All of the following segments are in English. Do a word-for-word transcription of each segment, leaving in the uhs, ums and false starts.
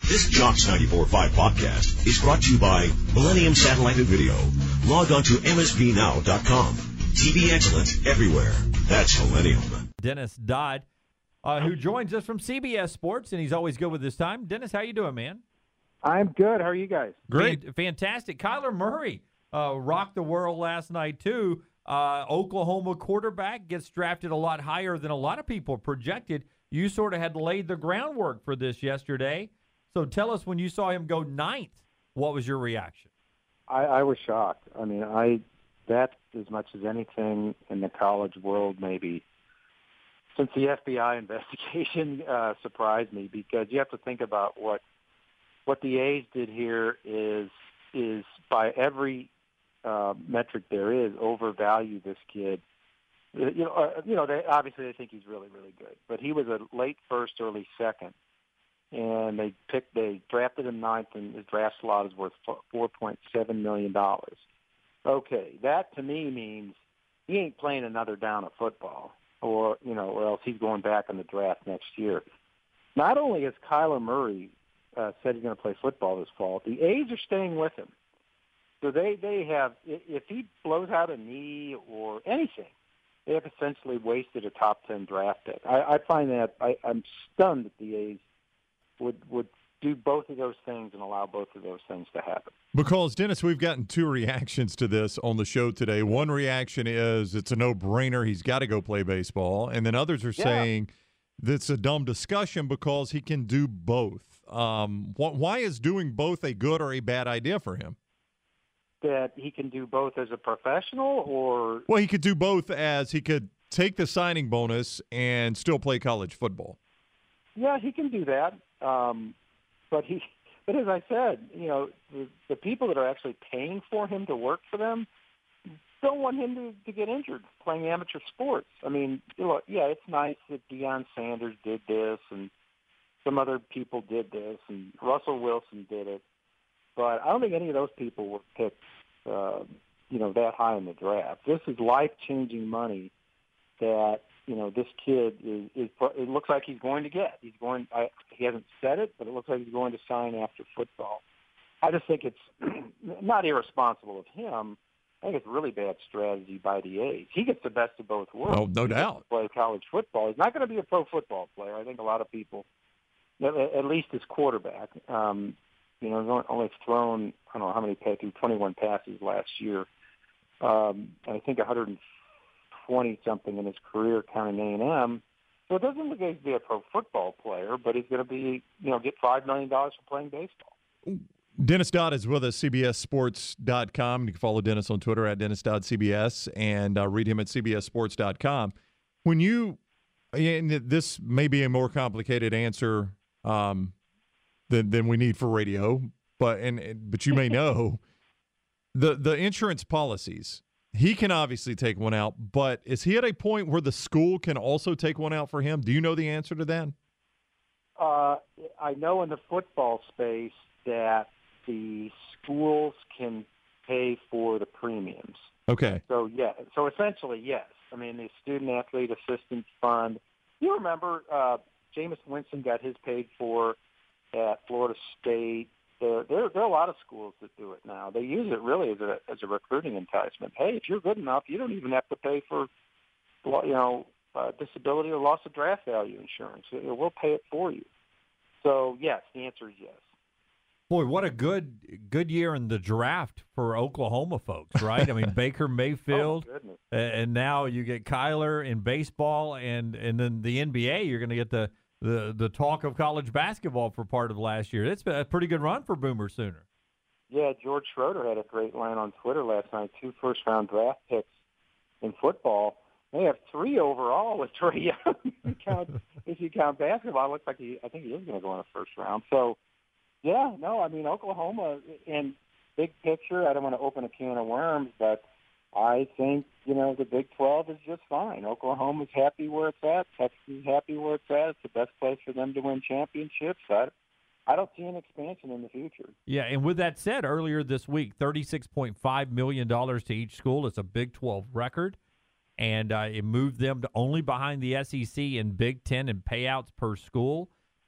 This Jocks ninety-four point five podcast is brought to you by Millennium Satellite and Video. Log on to M S V now dot com. T V excellence everywhere. That's Millennium. Dennis Dodd, uh, who joins us from C B S Sports, and he's always good with his time. Dennis, how you doing, man? I'm good. How are you guys? Great. Fan- fantastic. Kyler Murray uh, rocked the world last night, too. Uh, Oklahoma quarterback gets drafted a lot higher than a lot of people projected. You sort of had laid the groundwork for this yesterday. So tell us, when you saw him go ninth, what was your reaction? I, I was shocked. I mean, I that as much as anything in the college world, maybe since the F B I investigation uh, surprised me, because you have to think about what what the A's did here is is by every uh, metric there is overvalue this kid. You know, uh, you know, they obviously they think he's really, really good, but he was a late first, early second. And they picked, they drafted him ninth, and his draft slot is worth four point seven million dollars. Okay, that to me means he ain't playing another down of football, or you know, or else he's going back in the draft next year. Not only has Kyler Murray uh, said he's going to play football this fall, the A's are staying with him. So they they have, if he blows out a knee or anything, they have essentially wasted a top ten draft pick. I, I find that I, I'm stunned that the A's would would do both of those things and allow both of those things to happen. Because, Dennis, we've gotten two reactions to this on the show today. One reaction is it's a no-brainer. He's got to go play baseball. And then others are yeah. saying that's a dumb discussion because he can do both. Um, wh- why is doing both a good or a bad idea for him? That he can do both as a professional, or? Well, he could do both as he could take the signing bonus and still play college football. Yeah, he can do that. Um, but he, but as I said, you know, the, the people that are actually paying for him to work for them don't want him to, to get injured playing amateur sports. I mean, you know, yeah, it's nice that Deion Sanders did this and some other people did this and Russell Wilson did it, but I don't think any of those people were picked, uh, you know, that high in the draft. This is life-changing money that, you know, this kid is, is, it looks like he's going to get. He's going, I, he hasn't said it, but it looks like he's going to sign after football. I just think it's not irresponsible of him. I think it's really bad strategy by the A's. He gets the best of both worlds. Oh, no he doubt. gets to play college football. He's not going to be a pro football player. I think a lot of people, at least his quarterback, um, you know, he's only thrown, I don't know how many, through twenty-one passes last year. Um, I think one hundred twenty-something in his career, counting A and M. So it doesn't look like he's be a pro football player, but he's going to be, you know, get five million dollars for playing baseball. Dennis Dodd is with us, C B S Sports dot com. You can follow Dennis on Twitter at Dennis Dodd C B S and uh, read him at C B S Sports dot com. When you, and this may be a more complicated answer um, than than we need for radio, but and but you may know the the insurance policies. He can obviously take one out, but is he at a point where the school can also take one out for him? Do you know the answer to that? Uh, I know in the football space that the schools can pay for the premiums. Okay. So, yeah. So, essentially, yes. I mean, the Student Athlete Assistance Fund. You remember uh, Jameis Winston got his paid for at Florida State. There, there, there are a lot of schools that do it now. They use it really as a as a recruiting enticement. Hey, if you're good enough, you don't even have to pay for, you know, uh, disability or loss of draft value insurance. We'll pay it for you. So yes, the answer is yes. Boy, what a good good year in the draft for Oklahoma folks, right? I mean, Baker Mayfield, oh, and now you get Kyler in baseball, and and then the N B A. You're going to get the. The the talk of college basketball for part of last year. It's been a pretty good run for Boomer Sooner. Yeah, George Schroeder had a great line on Twitter last night. Two first-round draft picks in football. They have three overall with Trae Young. if, you count, if you count basketball, it looks like he. I think he is going to go in the first round. So, yeah, no, I mean Oklahoma. And big picture, I don't want to open a can of worms, but I think, you know, the Big twelve is just fine. Oklahoma's happy where it's at. Texas is happy where it's at. It's the best place for them to win championships. I, I don't see an expansion in the future. Yeah, and with that said, earlier this week, thirty-six point five million dollars to each school. It's a Big twelve record, and uh, it moved them to only behind the S E C and Big Ten in payouts per school.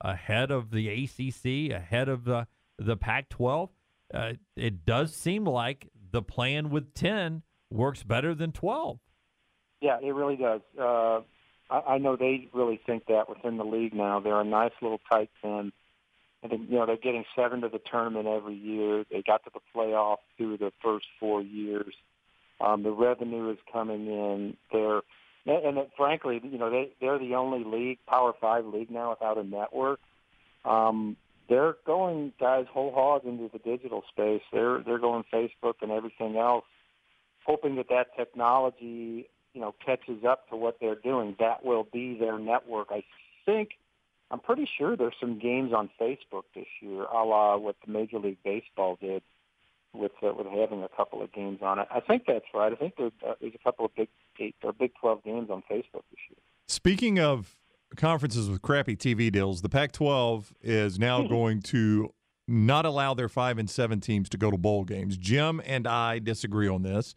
ahead of the A C C, ahead of the, the Pac twelve. Uh, it does seem like the plan with ten works better than twelve. Yeah, it really does. Uh, I, I know they really think that within the league now. They're a nice little tight ten. I think, you know, they're getting seven to the tournament every year. They got to the playoff through the first four years. Um, the revenue is coming in. They're and it, frankly, you know, they they're the only league, Power Five league now without a network. Um, they're going, guys, whole hog into the digital space. They're they're going Facebook and everything else, hoping that that technology, you know, catches up to what they're doing. That will be their network. I think, I'm pretty sure there's some games on Facebook this year, a la what the Major League Baseball did with uh, with having a couple of games on it. I think that's right. I think there's, uh, there's a couple of Big Eight or Big twelve games on Facebook this year. Speaking of conferences with crappy T V deals, the Pac twelve is now going to not allow their five and seven teams to go to bowl games. Jim and I disagree on this,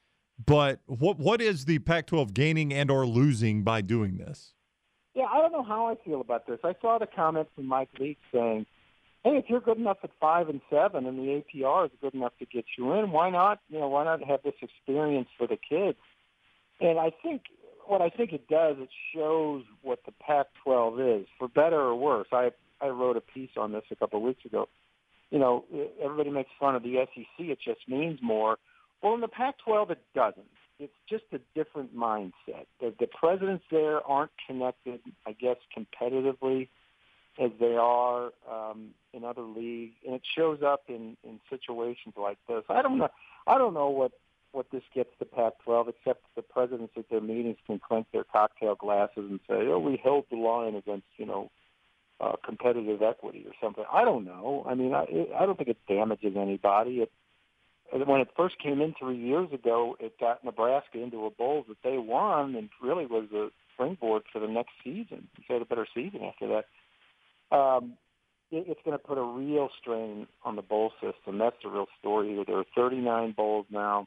but what what is the Pac twelve gaining and or losing by doing this? Yeah, I don't know how I feel about this. I saw the comment from Mike Leach saying, hey, if you're good enough at five and seven and the A P R is good enough to get you in, why not, you know, why not have this experience for the kids? And I think what I think it does, it shows what the Pac twelve is, for better or worse. I I wrote a piece on this a couple of weeks ago. You know, everybody makes fun of the S E C. It just means more. Well, in the Pac twelve, it doesn't. It's just a different mindset. The, the presidents there aren't connected, I guess, competitively as they are um, in other leagues, and it shows up in, in situations like this. I don't know. I don't know what, what this gets the Pac twelve, except the presidents at their meetings can clink their cocktail glasses and say, "Oh, we held the line against, you know, uh, competitive equity or something." I don't know. I mean, I, I don't think it damages anybody. It, when it first came in three years ago, it got Nebraska into a bowl that they won, and really was a springboard for the next season. They had a better season after that. Um, it, it's going to put a real strain on the bowl system. That's the real story here. There are thirty-nine bowls now.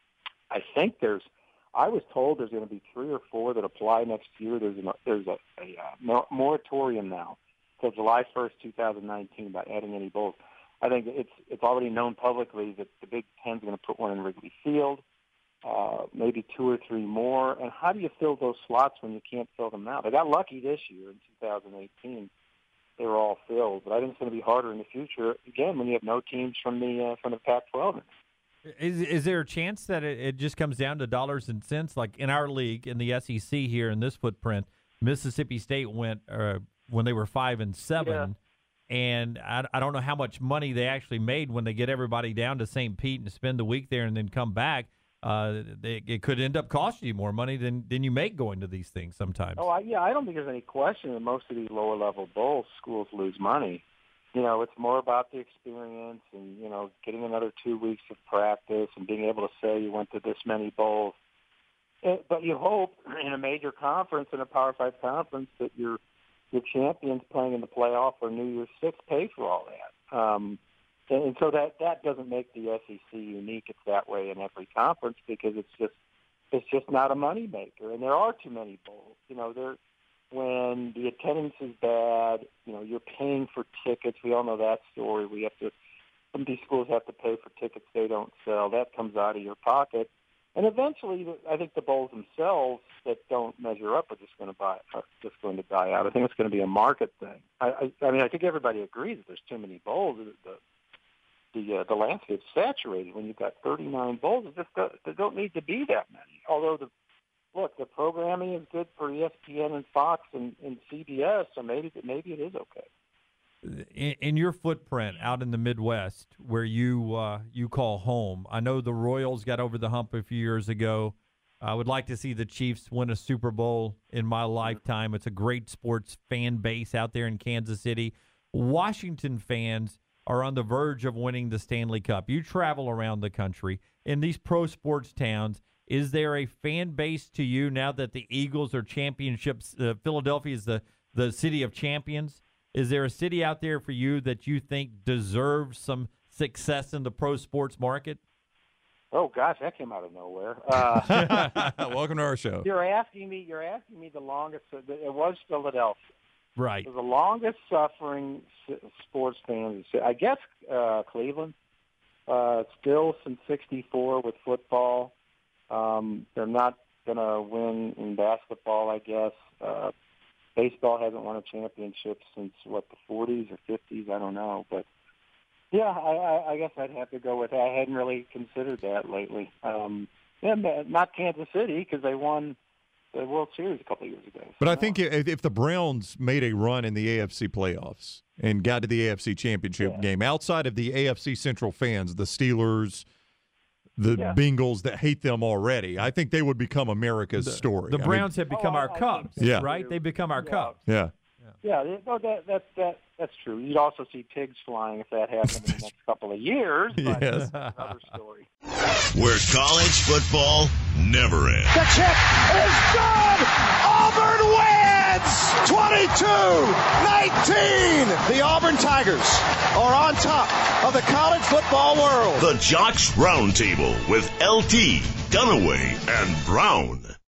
I think there's, I was told there's going to be three or four that apply next year. There's a, there's a, a, a moratorium now until July first, twenty nineteen about adding any bowls. I think it's it's already known publicly that the Big Ten's going to put one in Wrigley Field, uh, maybe two or three more. And how do you fill those slots when you can't fill them now? They got lucky this year in two thousand eighteen. They were all filled, but I think it's going to be harder in the future, again, when you have no teams from the uh, from the Pac twelve. Is is there a chance that it, it just comes down to dollars and cents? Like in our league, in the S E C here in this footprint, Mississippi State went uh, when they were five and seven. Yeah. And I, I don't know how much money they actually made when they get everybody down to Saint Pete and spend the week there and then come back. Uh, they, it could end up costing you more money than, than you make going to these things sometimes. Oh, I, yeah, I don't think there's any question that most of these lower-level bowl schools lose money. You know, it's more about the experience and, you know, getting another two weeks of practice and being able to say you went to this many bowls. It, but you hope in a major conference, in a Power Five conference, that you're your champions playing in the playoff or New Year's Six pay for all that. Um, and, and so that, that doesn't make the S E C unique. It's that way in every conference because it's just it's just not a moneymaker. And there are too many bowls. You know, there when the attendance is bad, you know, you're paying for tickets. We all know that story. We have to some of these schools have to pay for tickets they don't sell. That comes out of your pocket. And eventually, I think the bowls themselves that don't measure up are just going to buy, are just going to die out. I think it's going to be a market thing. I, I, I mean, I think everybody agrees that there's too many bowls. The the, uh, the landscape's saturated when you've got thirty-nine bowls. It just got, there don't need to be that many. Although the look, the programming is good for E S P N and Fox and, and C B S, so maybe maybe it is okay. In, in your footprint out in the Midwest, where you uh, you call home, I know the Royals got over the hump a few years ago. I would like to see the Chiefs win a Super Bowl in my lifetime. It's a great sports fan base out there in Kansas City. Washington fans are on the verge of winning the Stanley Cup. You travel around the country in these pro sports towns. Is there a fan base to you now that the Eagles are championships? Uh, Philadelphia is the, the city of champions. Is there a city out there for you that you think deserves some success in the pro sports market? Oh gosh, that came out of nowhere. Uh, Welcome to our show. You're asking me. You're asking me the longest. It was Philadelphia. Right. So the longest suffering sports fans, I guess uh, Cleveland, uh, still since sixty-four with football. Um, they're not going to win in basketball, I guess. Uh, baseball hasn't won a championship since, what, the forties or fifties? I don't know. But, yeah, I, I, I guess I'd have to go with that. I hadn't really considered that lately. Um, and not Kansas City because they won the World Series a couple of years ago. But I think if, if the Browns made a run in the A F C playoffs and got to the A F C championship yeah. game, outside of the A F C Central fans, the Steelers, the yeah. Bengals that hate them already, I think they would become America's the, story. The I Browns mean, have become oh, our I, I Cubs, Yeah. right? They become our yeah. Cubs. yeah. Yeah, no, that, that, that, that's true. You'd also see pigs flying if that happened in the next couple of years. But Yes. that's another story. Where college football never ends. The kick is good! Auburn wins! twenty-two nineteen! The Auburn Tigers are on top of the college football world. The Jocks Roundtable with L T, Dunaway, and Brown.